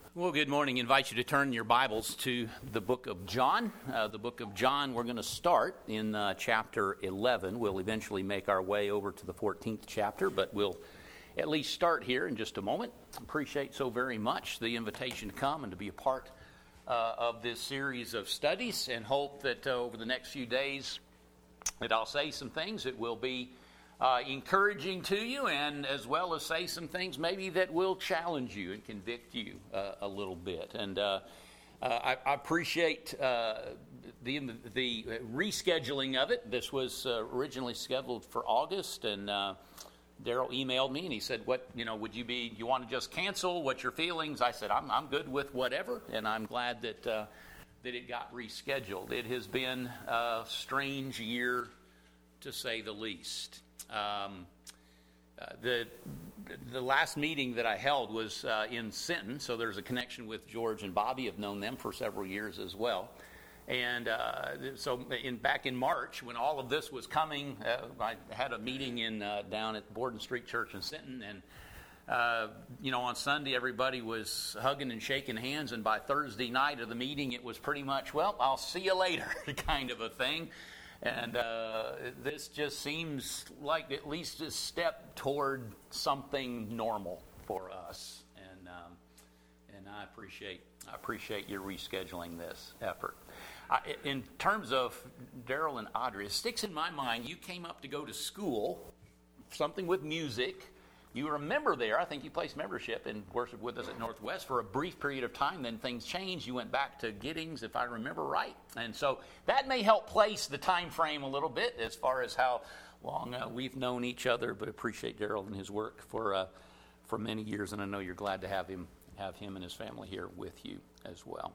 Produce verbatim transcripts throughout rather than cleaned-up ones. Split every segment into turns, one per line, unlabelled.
Well, good morning. I invite you to turn your Bibles to the book of John. Uh, the book of John, we're going to start in uh, chapter eleven. We'll eventually make our way over to the fourteenth chapter, but we'll at least start here in just a moment. Appreciate so very much the invitation to come and to be a part uh, of this series of studies, and hope that uh, over the next few days that I'll say some things that will be Uh, encouraging to you, and as well as say some things maybe that will challenge you and convict you uh, a little bit. And uh, uh, I, I appreciate uh, the the rescheduling of it. This was uh, originally scheduled for August, and uh, Daryl emailed me and he said, "What you know? Would you be? You want to just cancel? What's your feelings?" I said, "I'm I'm good with whatever," and I'm glad that uh, that it got rescheduled. It has been a strange year, to say the least. Um, uh, the the last meeting that I held was uh, in Sinton, so there's a connection with George and Bobby. I've known them for several years as well. And uh, so in back in March, when all of this was coming, uh, I had a meeting in uh, down at Borden Street Church in Sinton, and uh, you know, on Sunday everybody was hugging and shaking hands, and by Thursday night of the meeting it was pretty much, well, I'll see you later kind of a thing. And uh, this just seems like at least a step toward something normal for us, and um, and I appreciate I appreciate your rescheduling this effort. I, in terms of Daryl and Audrey, it sticks in my mind. You came up to go to school, something with music. You were a member there. I think you placed membership and worshiped with us at Northwest for a brief period of time. Then things changed. You went back to Giddings, if I remember right. And so that may help place the time frame a little bit as far as how long uh, we've known each other. But appreciate Daryl and his work for uh, for many years, and I know you're glad to have him have him and his family here with you as well.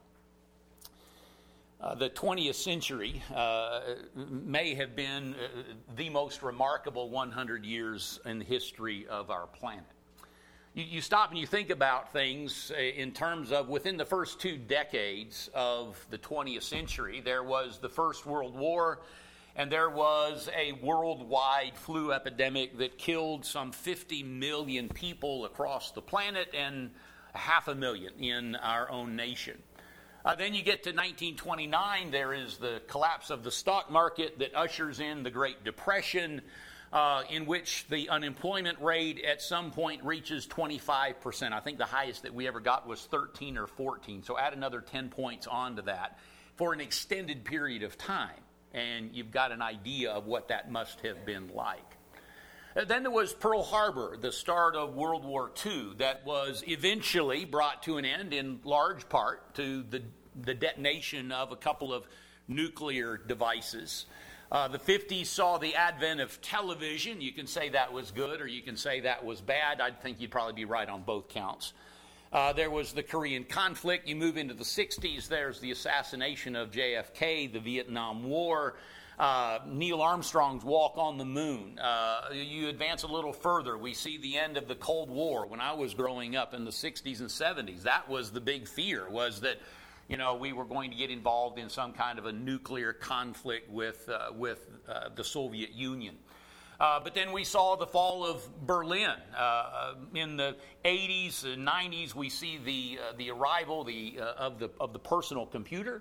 Uh, the twentieth century uh, may have been uh, the most remarkable one hundred years in the history of our planet. You, you stop and you think about things in terms of within the first two decades of the twentieth century, there was the First World War, and there was a worldwide flu epidemic that killed some fifty million people across the planet and half a million in our own nation. Uh, then you get to nineteen twenty-nine, there is the collapse of the stock market that ushers in the Great Depression, uh, in which the unemployment rate at some point reaches twenty-five percent. I think the highest that we ever got was thirteen or fourteen, so add another ten points onto that for an extended period of time, and you've got an idea of what that must have been like. Then there was Pearl Harbor, the start of World War Two, that was eventually brought to an end in large part to the, the detonation of a couple of nuclear devices. Uh, the fifties saw the advent of television. You can say that was good or you can say that was bad. I think you'd probably be right on both counts. Uh, there was the Korean conflict. You move into the sixties, there's the assassination of J F K, the Vietnam War, Uh, Neil Armstrong's walk on the moon. Uh, you advance a little further, we see the end of the Cold War. When I was growing up in the sixties and seventies, that was the big fear, was that, you know, we were going to get involved in some kind of a nuclear conflict with, uh, with uh, the Soviet Union. Uh, but then we saw the fall of Berlin. Uh, in the eighties and nineties, we see the uh, the arrival the uh, of the of the personal computer.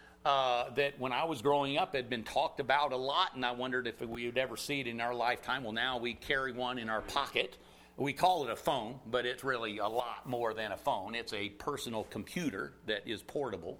Uh, that when I was growing up had been talked about a lot, and I wondered if we would ever see it in our lifetime. Well, now we carry one in our pocket. We call it a phone, but it's really a lot more than a phone. It's a personal computer that is portable.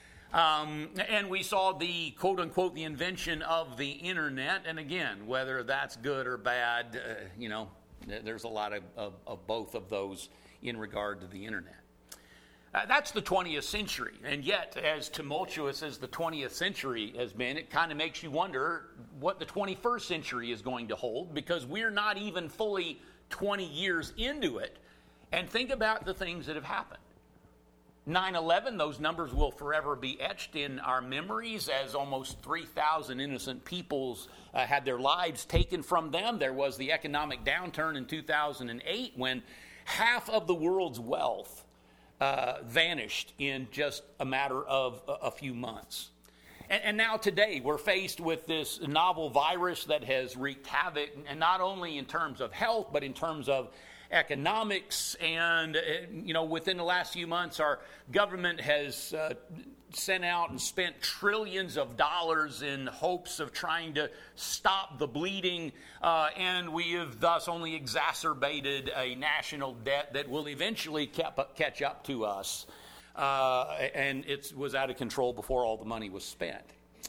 Um, and we saw the, quote-unquote, the invention of the Internet. And again, whether that's good or bad, uh, you know, there's a lot of, of, of both of those in regard to the Internet. Uh, that's the twentieth century, and yet as tumultuous as the twentieth century has been, it kind of makes you wonder what the twenty-first century is going to hold, because we're not even fully twenty years into it, and think about the things that have happened. nine eleven, those numbers will forever be etched in our memories as almost three thousand innocent peoples uh, had their lives taken from them. There was the economic downturn in two thousand eight when half of the world's wealth Uh, vanished in just a matter of a, a few months. And, and now today we're faced with this novel virus that has wreaked havoc, and not only in terms of health, but in terms of economics. And, uh, you know, within the last few months, our government has uh, sent out and spent trillions of dollars in hopes of trying to stop the bleeding. Uh, and we have thus only exacerbated a national debt that will eventually cap- catch up to us. Uh, and it was out of control before all the money was spent.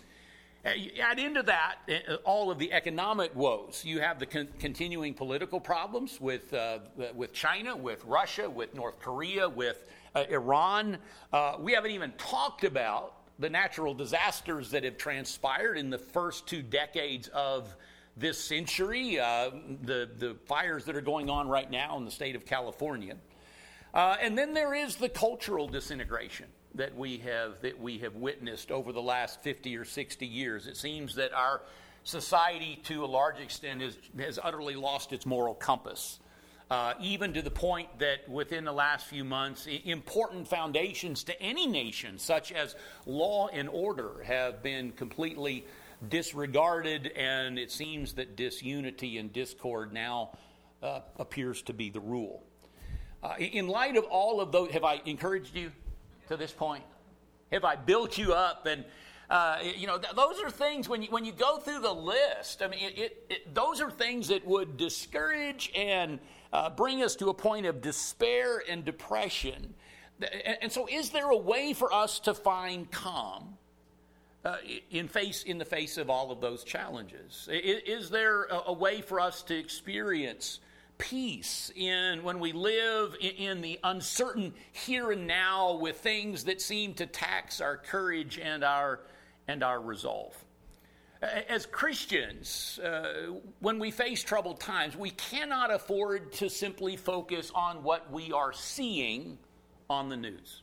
Add into that all of the economic woes. You have the con- continuing political problems with uh, with China, with Russia, with North Korea, with uh, Iran. Uh, we haven't even talked about the natural disasters that have transpired in the first two decades of this century, uh, the, the fires that are going on right now in the state of California. Uh, and then there is the cultural disintegration that we have that we have witnessed over the last fifty or sixty years. It seems that our society, to a large extent, is, has utterly lost its moral compass, uh, even to the point that within the last few months, important foundations to any nation, such as law and order, have been completely disregarded, and it seems that disunity and discord now uh, appears to be the rule. Uh, in light of all of those, have I encouraged you to this point? Have I built you up? And uh, you know, th- those are things when you when you go through the list. I mean, it, it, it, those are things that would discourage and uh, bring us to a point of despair and depression. And, and so, is there a way for us to find calm uh, in face in the face of all of those challenges? Is, is there a, a way for us to experience peace in when we live in, in the uncertain here and now with things that seem to tax our courage and our and our resolve? As Christians, uh, when we face troubled times, we cannot afford to simply focus on what we are seeing on the news.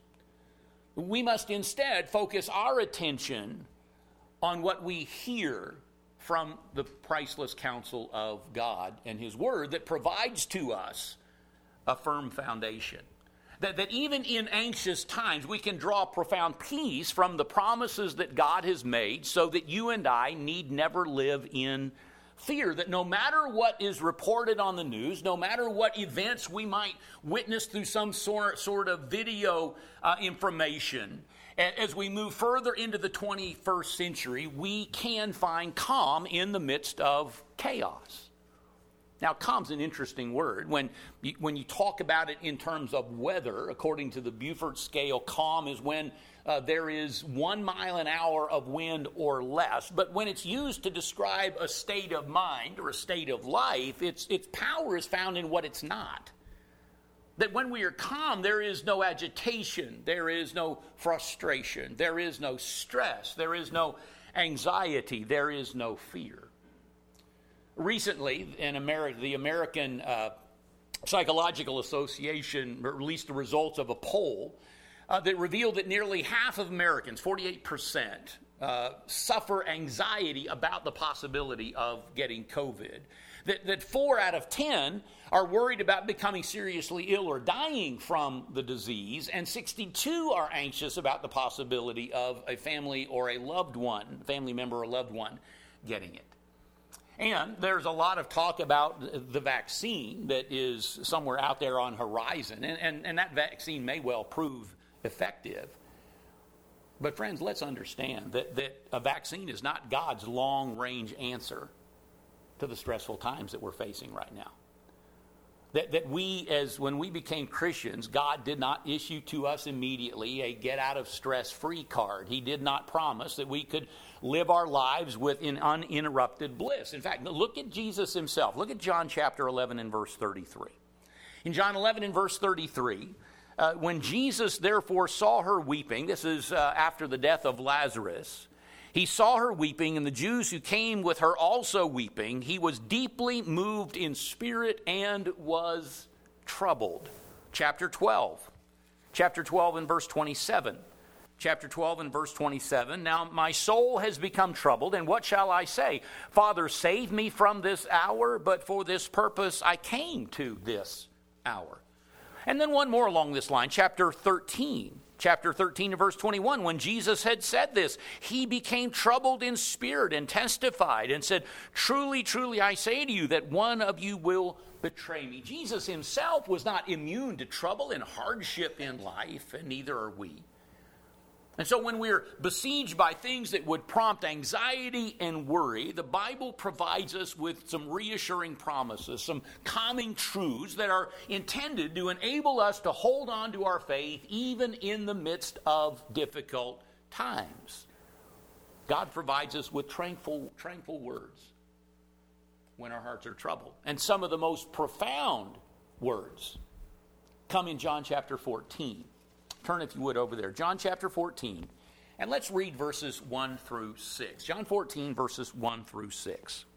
We must instead focus our attention on what we hear from the priceless counsel of God and His Word that provides to us a firm foundation. That, that even in anxious times, we can draw profound peace from the promises that God has made, so that you and I need never live in fear. That no matter what is reported on the news, no matter what events we might witness through some sort, sort of video uh, information, as we move further into the twenty-first century, we can find calm in the midst of chaos. Now, calm's an interesting word. When you, when you talk about it in terms of weather, according to the Beaufort scale, calm is when uh, there is one mile an hour of wind or less. But when it's used to describe a state of mind or a state of life, its its power is found in what it's not. That when we are calm, there is no agitation, there is no frustration, there is no stress, there is no anxiety, there is no fear. Recently, in America, the American uh, Psychological Association released the results of a poll uh, that revealed that nearly half of Americans, forty-eight percent, uh, suffer anxiety about the possibility of getting COVID. That, that four out of ten are worried about becoming seriously ill or dying from the disease, and sixty-two are anxious about the possibility of a family or a loved one, family member or loved one, getting it. And there's a lot of talk about the vaccine that is somewhere out there on horizon, and, and, and that vaccine may well prove effective. But friends, let's understand that, that a vaccine is not God's long-range answer to the stressful times that we're facing right now. That, that we, as when we became Christians, God did not issue to us immediately a get-out-of-stress-free card. He did not promise that we could live our lives with in uninterrupted bliss. In fact, look at Jesus himself. Look at John chapter eleven and verse thirty-three. In John eleven and verse thirty-three, uh, when Jesus therefore saw her weeping, this is uh, after the death of Lazarus, he saw her weeping, and the Jews who came with her also weeping. He was deeply moved in spirit and was troubled. Chapter twelve. Chapter twelve and verse twenty-seven. Chapter twelve and verse twenty-seven. Now my soul has become troubled, and what shall I say? Father, save me from this hour, but for this purpose I came to this hour. And then one more along this line, chapter thirteen. chapter thirteen and verse twenty-one, when Jesus had said this, he became troubled in spirit and testified and said, truly, truly, I say to you that one of you will betray me. Jesus himself was not immune to trouble and hardship in life, and neither are we. And so when we're besieged by things that would prompt anxiety and worry, the Bible provides us with some reassuring promises, some calming truths that are intended to enable us to hold on to our faith even in the midst of difficult times. God provides us with tranquil, tranquil words when our hearts are troubled. And some of the most profound words come in John chapter fourteen. Turn, if you would, over there. John chapter fourteen. And let's read verses one through six. John fourteen, verses one through six.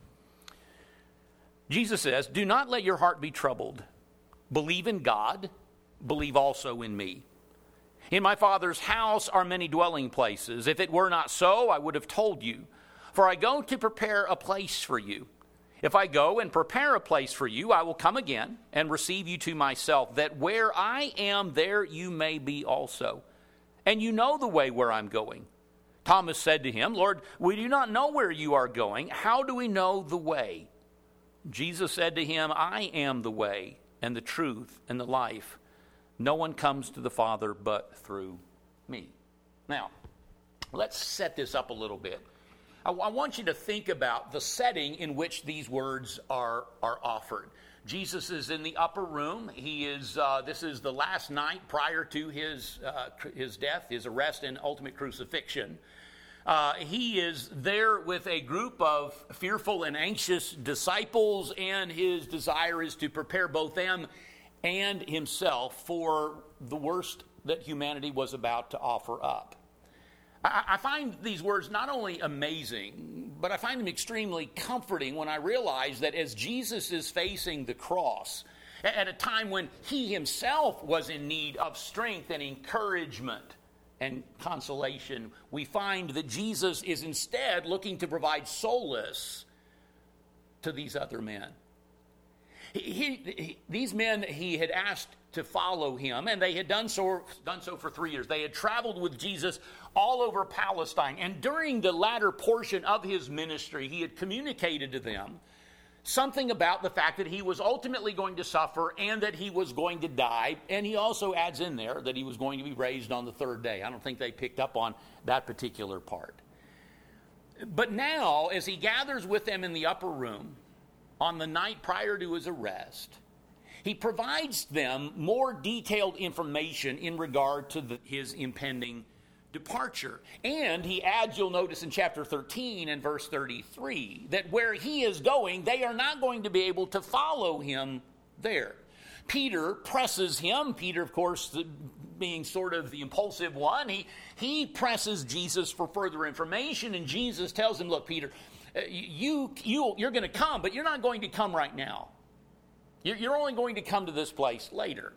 Jesus says, do not let your heart be troubled. Believe in God. Believe also in me. In my Father's house are many dwelling places. If it were not so, I would have told you. For I go to prepare a place for you. If I go and prepare a place for you, I will come again and receive you to myself, that where I am, there you may be also. And you know the way where I'm going. Thomas said to him, Lord, we do not know where you are going. How do we know the way? Jesus said to him, I am the way and the truth and the life. No one comes to the Father but through me. Now, let's set this up a little bit. I want you to think about the setting in which these words are, are offered. Jesus is in the upper room. He is. Uh, this is the last night prior to his uh, his death, his arrest, and ultimate crucifixion. Uh, he is there with a group of fearful and anxious disciples, and his desire is to prepare both them and himself for the worst that humanity was about to offer up. I find these words not only amazing, but I find them extremely comforting when I realize that as Jesus is facing the cross, at a time when he himself was in need of strength and encouragement and consolation, we find that Jesus is instead looking to provide solace to these other men. He, he, these men he had asked to follow him, and they had done so, done so for three years. They had traveled with Jesus all over Palestine, and during the latter portion of his ministry, he had communicated to them something about the fact that he was ultimately going to suffer and that he was going to die, and he also adds in there that he was going to be raised on the third day. I don't think they picked up on that particular part. But now, as he gathers with them in the upper room on the night prior to his arrest, he provides them more detailed information in regard to the, his impending departure. And he adds, you'll notice in chapter thirteen and verse thirty-three, that where he is going, they are not going to be able to follow him there. Peter presses him. Peter, of course, being sort of the impulsive one, he, he presses Jesus for further information, and Jesus tells him, look, Peter, you, you, you're going to come, but you're not going to come right now. You're only going to come to this place later.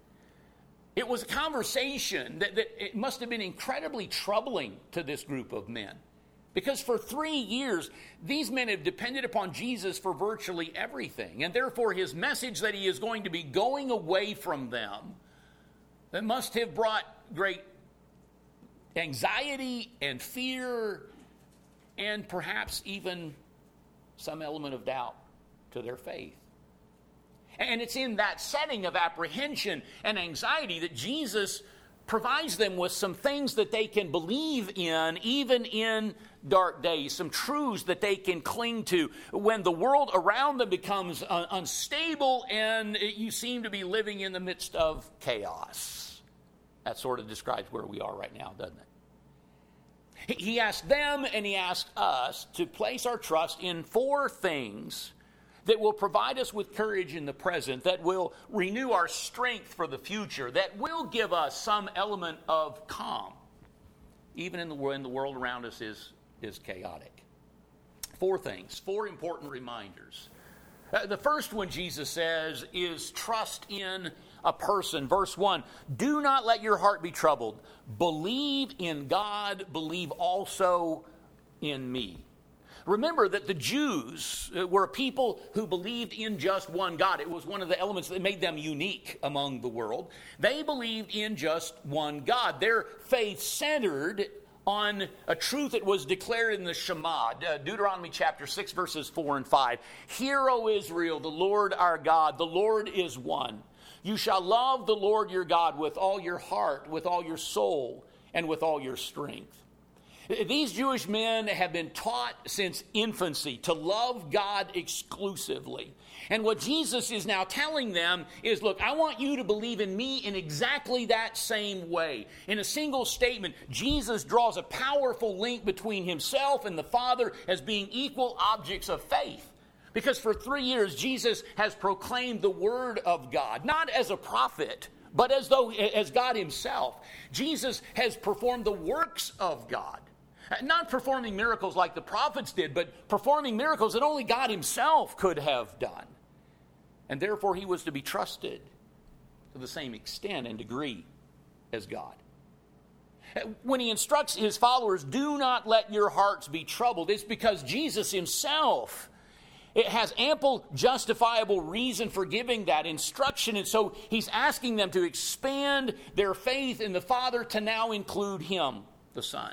It was a conversation that, that it must have been incredibly troubling to this group of men. Because for three years, these men have depended upon Jesus for virtually everything. And therefore, his message that he is going to be going away from them, that must have brought great anxiety and fear and perhaps even some element of doubt to their faith. And it's in that setting of apprehension and anxiety that Jesus provides them with some things that they can believe in, even in dark days, some truths that they can cling to when the world around them becomes uh, unstable and you seem to be living in the midst of chaos. That sort of describes where we are right now, doesn't it? He asked them and he asked us to place our trust in four things that will provide us with courage in the present, that will renew our strength for the future, that will give us some element of calm, even in the when the world around us is, is chaotic. Four things, four important reminders. Uh, the first one, Jesus says, is trust in a person. Verse one, do not let your heart be troubled. Believe in God, believe also in me. Remember that the Jews were a people who believed in just one God. It was one of the elements that made them unique among the world. They believed in just one God. Their faith centered on a truth that was declared in the Shema, uh, Deuteronomy chapter six, verses four and five. Hear, O Israel, the Lord our God, the Lord is one. You shall love the Lord your God with all your heart, with all your soul, and with all your strength. These Jewish men have been taught since infancy to love God exclusively. And what Jesus is now telling them is, look, I want you to believe in me in exactly that same way. In a single statement, Jesus draws a powerful link between himself and the Father as being equal objects of faith. Because for three years, Jesus has proclaimed the Word of God, not as a prophet, but as though as God himself. Jesus has performed the works of God. Not performing miracles like the prophets did, but performing miracles that only God himself could have done. And therefore he was to be trusted to the same extent and degree as God. When he instructs his followers, do not let your hearts be troubled, it's because Jesus himself, it has ample justifiable reason for giving that instruction. And so he's asking them to expand their faith in the Father to now include him, the Son.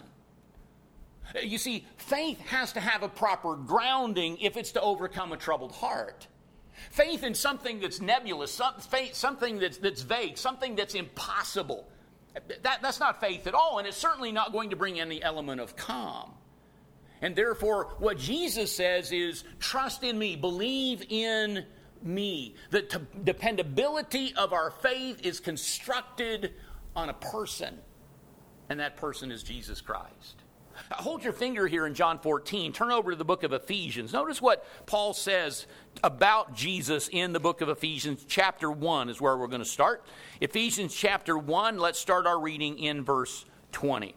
You see, faith has to have a proper grounding if it's to overcome a troubled heart. Faith in something that's nebulous, some, faith, something that's, that's vague, something that's impossible. That, that's not faith at all, and it's certainly not going to bring any element of calm. And therefore, what Jesus says is, trust in me, believe in me. The t- dependability of our faith is constructed on a person, and that person is Jesus Christ. Hold your finger here in John fourteen. Turn over to the book of Ephesians. Notice what Paul says about Jesus in the book of Ephesians. Chapter one is where we're going to start. Ephesians chapter one, let's start our reading in verse twenty.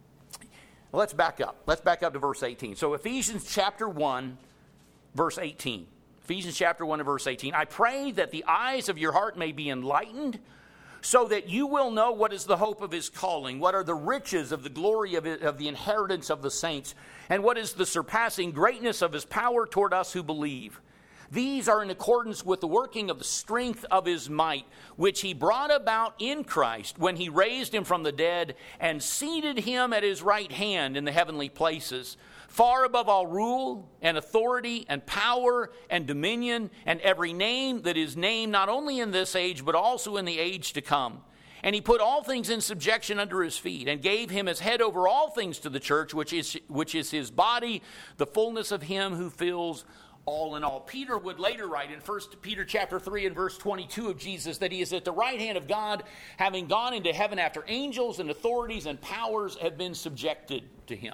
Let's back up. Let's back up to verse eighteen. So Ephesians chapter one, verse eighteen. Ephesians chapter one and verse eighteen. I pray that the eyes of your heart may be enlightened, so that you will know what is the hope of his calling, what are the riches of the glory of, it, of the inheritance of the saints, and what is the surpassing greatness of his power toward us who believe. These are in accordance with the working of the strength of his might, which he brought about in Christ when he raised him from the dead and seated him at his right hand in the heavenly places, far above all rule and authority and power and dominion and every name that is named not only in this age but also in the age to come. And he put all things in subjection under his feet and gave him as head over all things to the church, which is, which is his body, the fullness of him who fills all in all. Peter would later write in First Peter chapter three and verse twenty-two of Jesus that he is at the right hand of God, having gone into heaven after angels and authorities and powers have been subjected to him.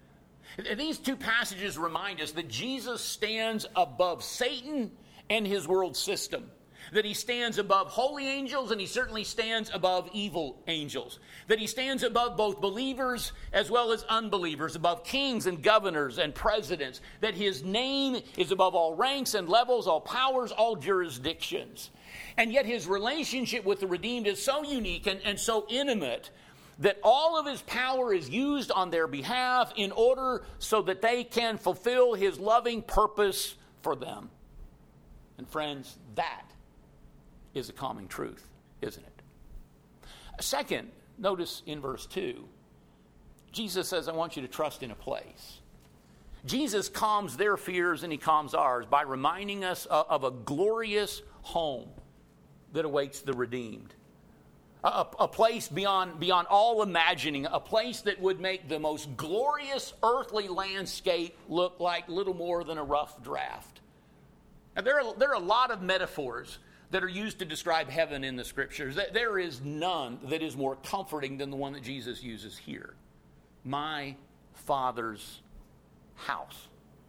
These two passages remind us that Jesus stands above Satan and his world system. That he stands above holy angels and he certainly stands above evil angels. That he stands above both believers as well as unbelievers, above kings and governors and presidents. That his name is above all ranks and levels, all powers, all jurisdictions. And yet his relationship with the redeemed is so unique and, and so intimate that all of his power is used on their behalf in order so that they can fulfill his loving purpose for them. And friends, that is a calming truth, isn't it? Second, notice in verse two, Jesus says, I want you to trust in a place. Jesus calms their fears and he calms ours by reminding us of a glorious home that awaits the redeemed. A, a place beyond, beyond all imagining, a place that would make the most glorious earthly landscape look like little more than a rough draft. Now, there are, there are a lot of metaphors that are used to describe heaven in the scriptures. There is none that is more comforting than the one that Jesus uses here. My Father's house.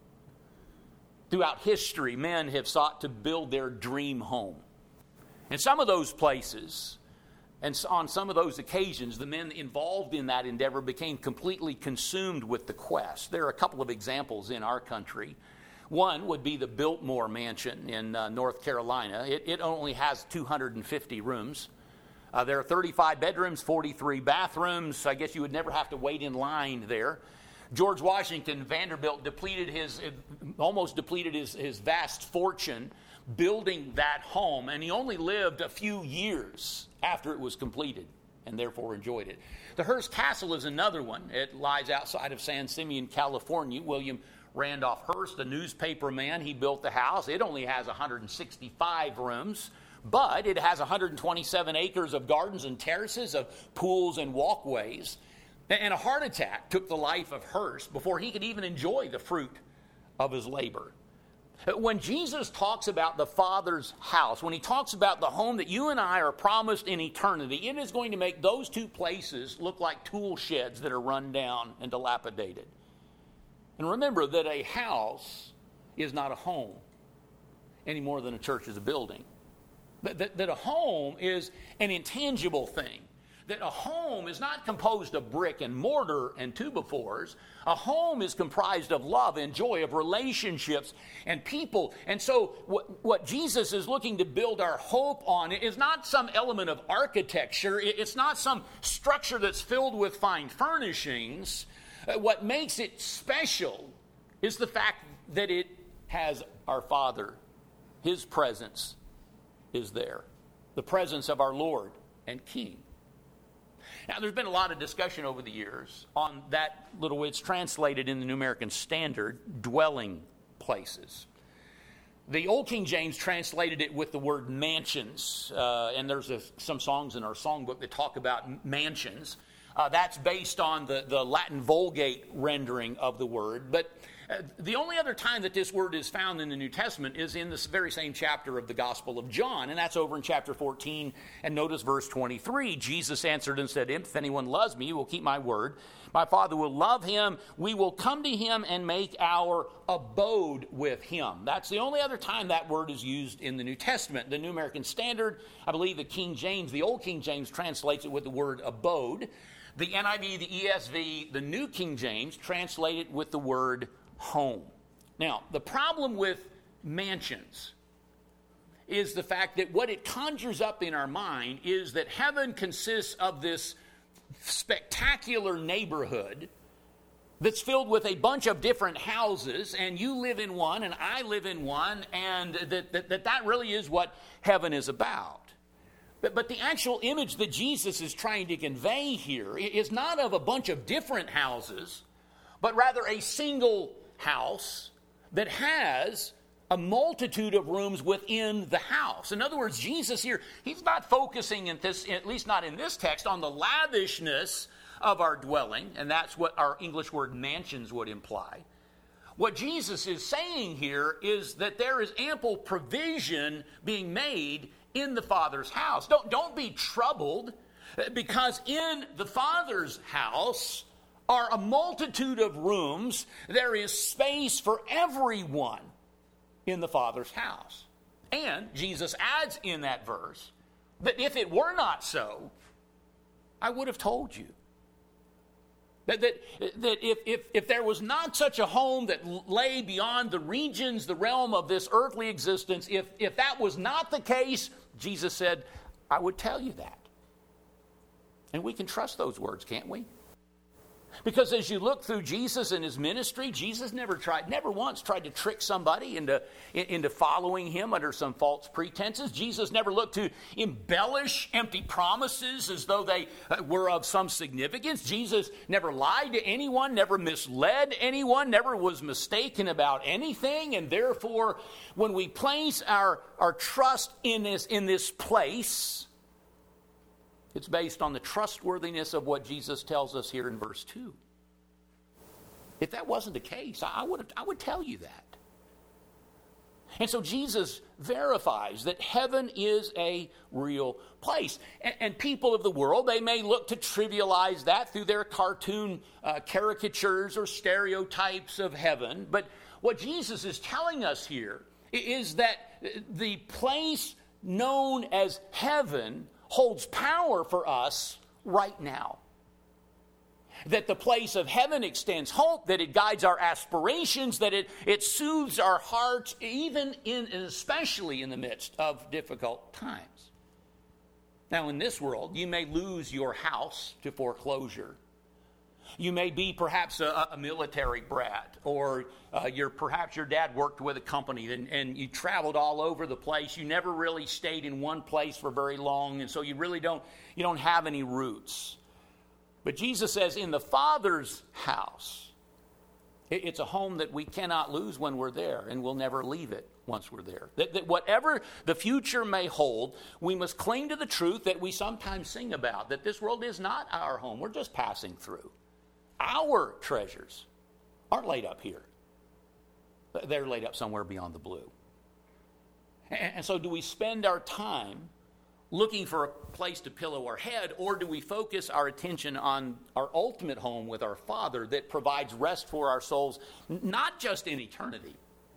Throughout history, men have sought to build their dream home. And some of those places, and on some of those occasions, the men involved in that endeavor became completely consumed with the quest. There are a couple of examples in our country. One would be the Biltmore Mansion in uh, North Carolina. It, it only has two hundred fifty rooms. Uh, there are thirty-five bedrooms, forty-three bathrooms. I guess you would never have to wait in line there. George Washington Vanderbilt depleted his, almost depleted his, his vast fortune building that home, and he only lived a few years after it was completed, and therefore enjoyed it. The Hearst Castle is another one. It lies outside of San Simeon, California. William Randolph Hearst, a newspaper man, he built the house. It only has one hundred sixty-five rooms, but it has one hundred twenty-seven acres of gardens and terraces, of pools and walkways. And a heart attack took the life of Hearst before he could even enjoy the fruit of his labor. When Jesus talks about the Father's house, when he talks about the home that you and I are promised in eternity, it is going to make those two places look like tool sheds that are run down and dilapidated. And remember that a house is not a home any more than a church is a building. That, that, that a home is an intangible thing. That a home is not composed of brick and mortar and two-by-fours. A home is comprised of love and joy, of relationships and people. And so what, what Jesus is looking to build our hope on is not some element of architecture. It's not some structure that's filled with fine furnishings. What makes it special is the fact that it has our Father. His presence is there. The presence of our Lord and King. Now, there's been a lot of discussion over the years on that little, it's translated in the New American Standard, dwelling places. The Old King James translated it with the word mansions, uh, and there's a, some songs in our songbook that talk about mansions. Uh, that's based on the, the Latin Vulgate rendering of the word, but uh, the only other time that this word is found in the New Testament is in this very same chapter of the Gospel of John, and that's over in chapter fourteen, and notice verse twenty-three. Jesus answered and said, if anyone loves me, he will keep my word. My Father will love him. We will come to him and make our abode with him. That's the only other time that word is used in the New Testament. The New American Standard, I believe the King James, the Old King James translates it with the word abode. The N I V, the E S V, the New King James translate it with the word home. Now, the problem with mansions is the fact that what it conjures up in our mind is that heaven consists of this spectacular neighborhood that's filled with a bunch of different houses, and you live in one and I live in one, and that that, that, that really is what heaven is about. But, but the actual image that Jesus is trying to convey here is not of a bunch of different houses, but rather a single house that has a multitude of rooms within the house. In other words, Jesus here, he's not focusing in this, at least not in this text, on the lavishness of our dwelling, and that's what our English word mansions would imply. What Jesus is saying here is that there is ample provision being made in the Father's house. Don't, don't be troubled, because in the Father's house are a multitude of rooms. There is space for everyone in the Father's house. And Jesus adds in that verse that if it were not so, I would have told you. That, that, that if, if, if there was not such a home that lay beyond the regions, the realm of this earthly existence, if, if that was not the case, Jesus said, I would tell you that. And we can trust those words, can't we? Because as you look through Jesus and his ministry, Jesus never tried, never once tried to trick somebody into, into following him under some false pretenses. Jesus never looked to embellish empty promises as though they were of some significance. Jesus never lied to anyone, never misled anyone, never was mistaken about anything. And therefore, when we place our, our trust in this, in this place, it's based on the trustworthiness of what Jesus tells us here in verse two. If that wasn't the case, I would have, I would tell you that. And so Jesus verifies that heaven is a real place. And, and people of the world, they may look to trivialize that through their cartoon uh, caricatures or stereotypes of heaven. But what Jesus is telling us here is that the place known as heaven holds power for us right now. That the place of heaven extends hope, that it guides our aspirations, that it, it soothes our hearts, even in, and especially in the midst of difficult times. Now, in this world, you may lose your house to foreclosure. You may be perhaps a, a military brat, or uh, you're, perhaps your dad worked with a company and, and you traveled all over the place. You never really stayed in one place for very long, and so you really don't, you don't have any roots. But Jesus says, in the Father's house, it, it's a home that we cannot lose when we're there, and we'll never leave it once we're there. That, that whatever the future may hold, we must cling to the truth that we sometimes sing about, that this world is not our home. We're just passing through. Our treasures aren't laid up here. They're laid up somewhere beyond the blue. And so do we spend our time looking for a place to pillow our head, or do we focus our attention on our ultimate home with our Father that provides rest for our souls, not just in eternity,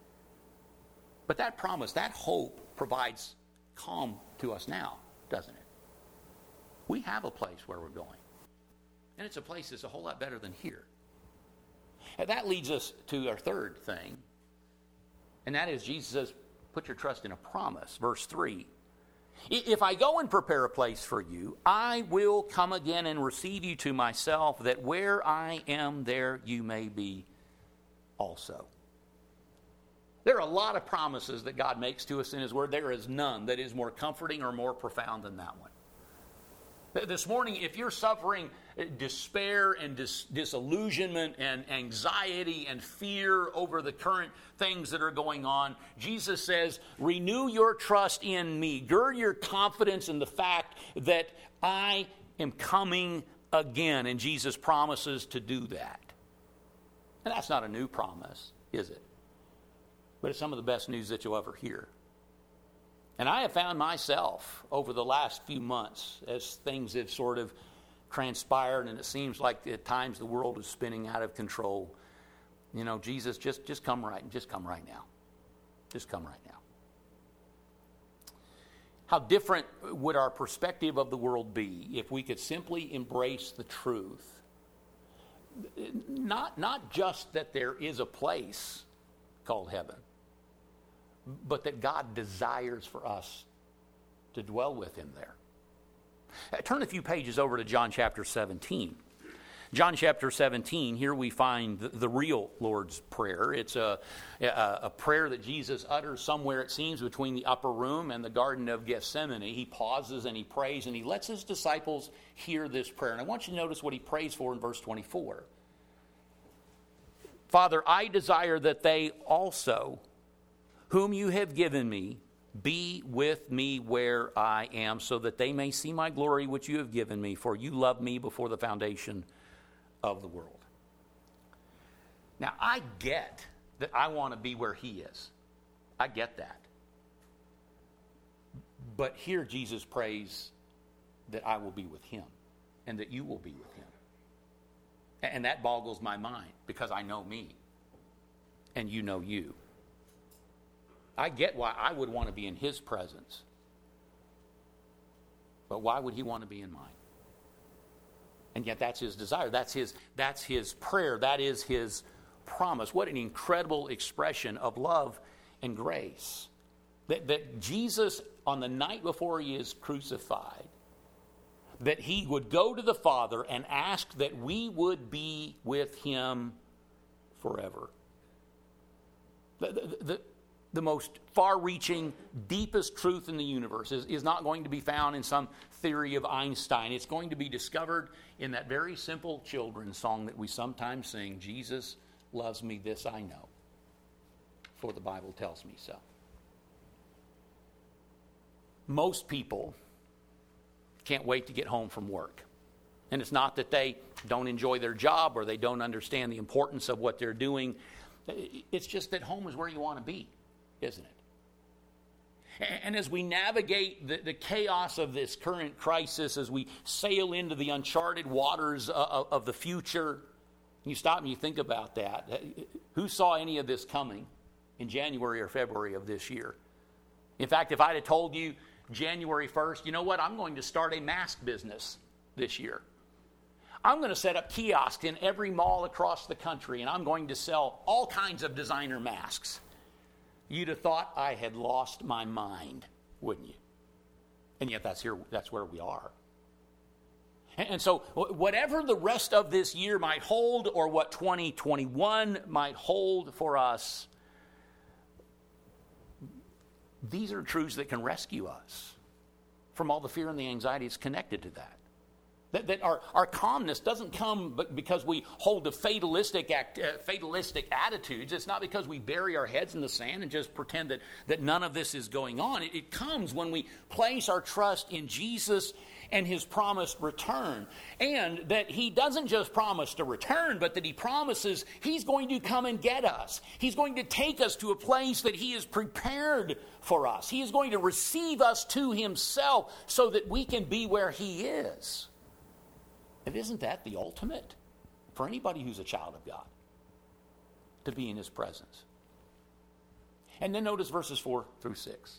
but that promise, that hope provides calm to us now, doesn't it? We have a place where we're going. And it's a place that's a whole lot better than here. And that leads us to our third thing. And that is, Jesus says, put your trust in a promise. Verse three. If I go and prepare a place for you, I will come again and receive you to myself, that where I am, there you may be also. There are a lot of promises that God makes to us in His Word. There is none that is more comforting or more profound than that one. This morning, if you're suffering despair and dis- disillusionment and anxiety and fear over the current things that are going on, Jesus says, renew your trust in me. Gird your confidence in the fact that I am coming again. And Jesus promises to do that. And that's not a new promise, is it? But it's some of the best news that you'll ever hear. And I have found myself over the last few months, as things have sort of transpired and it seems like at times the world is spinning out of control, you know, Jesus, just, just come right, just come right now. Just come right now. How different would our perspective of the world be if we could simply embrace the truth? Not, not just that there is a place called heaven, but that God desires for us to dwell with Him there. Uh, turn a few pages over to John chapter seventeen. John chapter seventeen, here we find the, the real Lord's Prayer. It's a, a, a prayer that Jesus utters somewhere, it seems, between the upper room and the Garden of Gethsemane. He pauses and he prays and he lets his disciples hear this prayer. And I want you to notice what he prays for in verse twenty-four. Father, I desire that they also, whom you have given me, be with me where I am, so that they may see my glory which you have given me, for you loved me before the foundation of the world. Now, I get that I want to be where He is. I get that. But here Jesus prays that I will be with Him and that you will be with Him. And that boggles my mind, because I know me and you know you. I get why I would want to be in His presence. But why would He want to be in mine? And yet that's His desire. That's His, that's His prayer. That is His promise. What an incredible expression of love and grace. That, that Jesus, on the night before He is crucified, that He would go to the Father and ask that we would be with Him forever. The, the, the, the most far-reaching, deepest truth in the universe is, is not going to be found in some theory of Einstein. It's going to be discovered in that very simple children's song that we sometimes sing, Jesus loves me, this I know, for the Bible tells me so. Most people can't wait to get home from work. And it's not that they don't enjoy their job or they don't understand the importance of what they're doing. It's just that home is where you want to be, isn't it? And as we navigate the, the chaos of this current crisis, as we sail into the uncharted waters of, of the future, you stop and you think about that. Who saw any of this coming in January or February of this year? In fact, if I'd have told you January first, you know what, I'm going to start a mask business this year. I'm going to set up kiosks in every mall across the country, and I'm going to sell all kinds of designer masks. You'd have thought I had lost my mind, wouldn't you? And yet that's here, that's where we are. And so whatever the rest of this year might hold, or what twenty twenty-one might hold for us, these are truths that can rescue us from all the fear and the anxiety that's connected to that. That, that our, our calmness doesn't come because we hold the fatalistic act, uh, fatalistic attitudes. It's not because we bury our heads in the sand and just pretend that, that none of this is going on. It, it comes when we place our trust in Jesus and his promised return. And that he doesn't just promise to return, but that he promises he's going to come and get us. He's going to take us to a place that he has prepared for us. He is going to receive us to himself so that we can be where he is. And isn't that the ultimate for anybody who's a child of God? To be in his presence. And then notice verses four through six.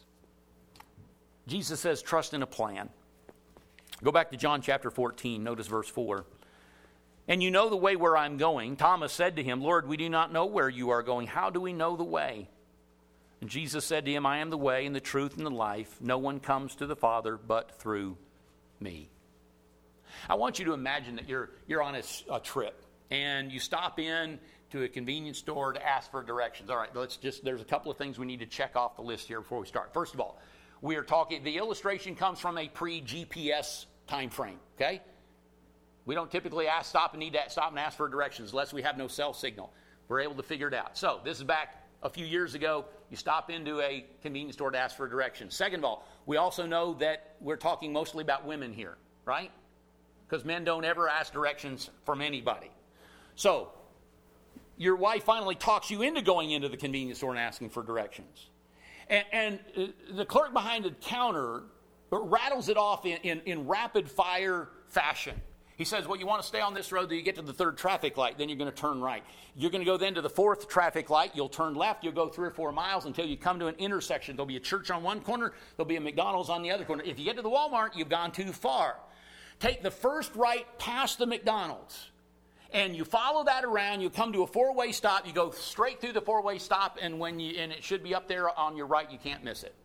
Jesus says, trust in a plan. Go back to John chapter fourteen, notice verse four. And you know the way where I'm going. Thomas said to him, Lord, we do not know where you are going. How do we know the way? And Jesus said to him, I am the way and the truth and the life. No one comes to the Father but through me. I want you to imagine that you're, you're on a, a trip and you stop in to a convenience store to ask for directions. All right, let's just, there's a couple of things we need to check off the list here before we start. First of all, we are talking, the illustration comes from a pre-G P S time frame, okay? We don't typically ask, stop and need to stop and ask for directions unless we have no cell signal. We're able to figure it out. So this is back a few years ago. You stop into a convenience store to ask for directions. Second of all, we also know that we're talking mostly about women here, right? Because men don't ever ask directions from anybody. So your wife finally talks you into going into the convenience store and asking for directions. And, and uh, the clerk behind the counter rattles it off in, in, in rapid fire fashion. He says, well, you want to stay on this road till you get to the third traffic light, then you're going to turn right. You're going to go then to the fourth traffic light, you'll turn left, you'll go three or four miles until you come to an intersection. There'll be a church on one corner, there'll be a McDonald's on the other corner. If you get to the Walmart, you've gone too far. Take the first right past the McDonald's. And you follow that around, you come to a four-way stop, you go straight through the four-way stop, and when you and it should be up there on your right, you can't miss it.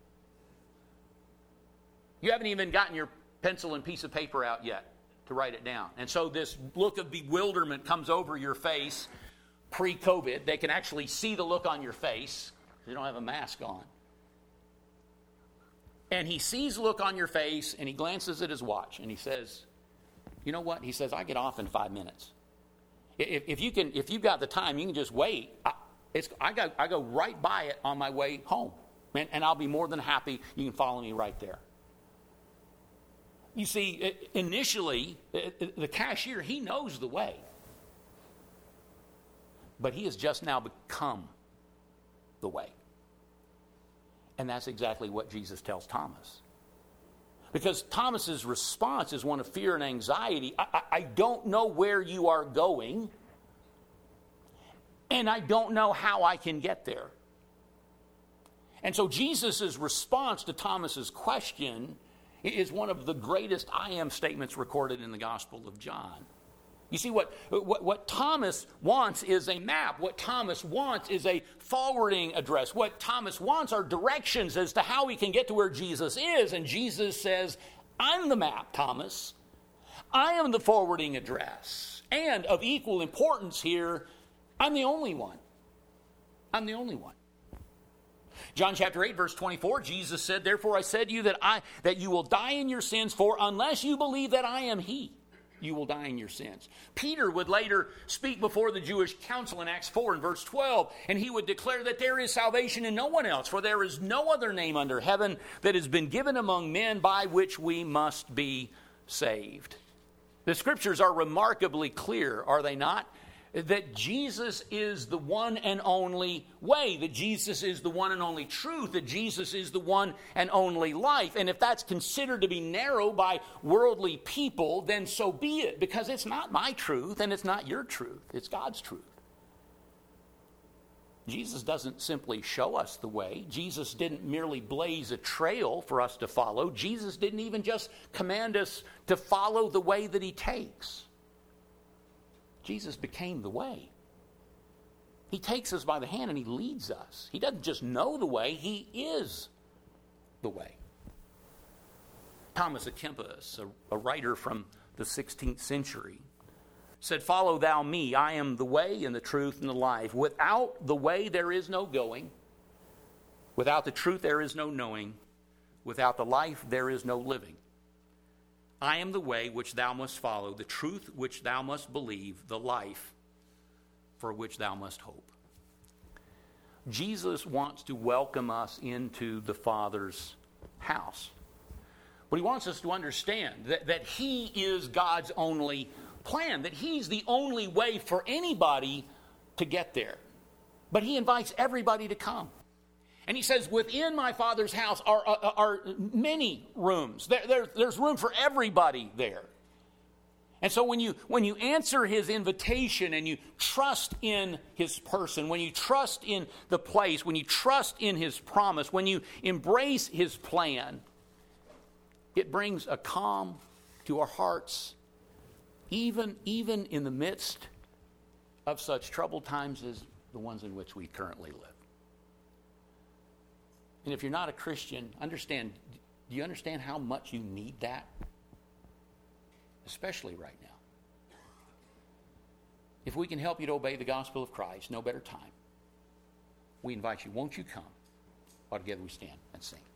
You haven't even gotten your pencil and piece of paper out yet to write it down. And so this look of bewilderment comes over your face pre-COVID. They can actually see the look on your face. You don't have a mask on. And he sees the look on your face, and he glances at his watch, and he says, you know what? He says, I get off in five minutes. If, if you can, if you've got the time, you can just wait. I, it's, I, go, I go right by it on my way home, and, and I'll be more than happy. You can follow me right there. You see, initially, the cashier, he knows the way. But he has just now become the way. And that's exactly what Jesus tells Thomas. Because Thomas's response is one of fear and anxiety. I, I, I don't know where you are going, and I don't know how I can get there. And so Jesus' response to Thomas's question is one of the greatest I am statements recorded in the Gospel of John. You see, what, what, what Thomas wants is a map. What Thomas wants is a forwarding address. What Thomas wants are directions as to how he can get to where Jesus is. And Jesus says, I'm the map, Thomas. I am the forwarding address. And of equal importance here, I'm the only one. I'm the only one. John chapter eight, verse twenty-four, Jesus said, therefore I said to you that, I, that you will die in your sins, for unless you believe that I am he, you will die in your sins. Peter would later speak before the Jewish council in Acts four and verse twelve, and he would declare that there is salvation in no one else, for there is no other name under heaven that has been given among men by which we must be saved. The scriptures are remarkably clear, are they not? That Jesus is the one and only way, that Jesus is the one and only truth, that Jesus is the one and only life. And if that's considered to be narrow by worldly people, then so be it, because it's not my truth and it's not your truth. It's God's truth. Jesus doesn't simply show us the way. Jesus didn't merely blaze a trail for us to follow. Jesus didn't even just command us to follow the way that he takes. Jesus became the way. He takes us by the hand and he leads us. He doesn't just know the way, he is the way. Thomas à Kempis, a, a writer from the sixteenth century, said, "Follow thou me. I am the way and the truth and the life. Without the way there is no going. Without the truth there is no knowing. Without the life there is no living. I am the way which thou must follow, the truth which thou must believe, the life for which thou must hope." Jesus wants to welcome us into the Father's house. But he wants us to understand that, that he is God's only plan, that he's the only way for anybody to get there. But he invites everybody to come. And he says, within my Father's house are, are, are many rooms. There, there, there's room for everybody there. And so when you, when you answer his invitation and you trust in his person, when you trust in the place, when you trust in his promise, when you embrace his plan, it brings a calm to our hearts, even, even in the midst of such troubled times as the ones in which we currently live. And if you're not a Christian, understand, do you understand how much you need that? Especially right now. If we can help you to obey the gospel of Christ, no better time. We invite you, won't you come? While together we stand and sing.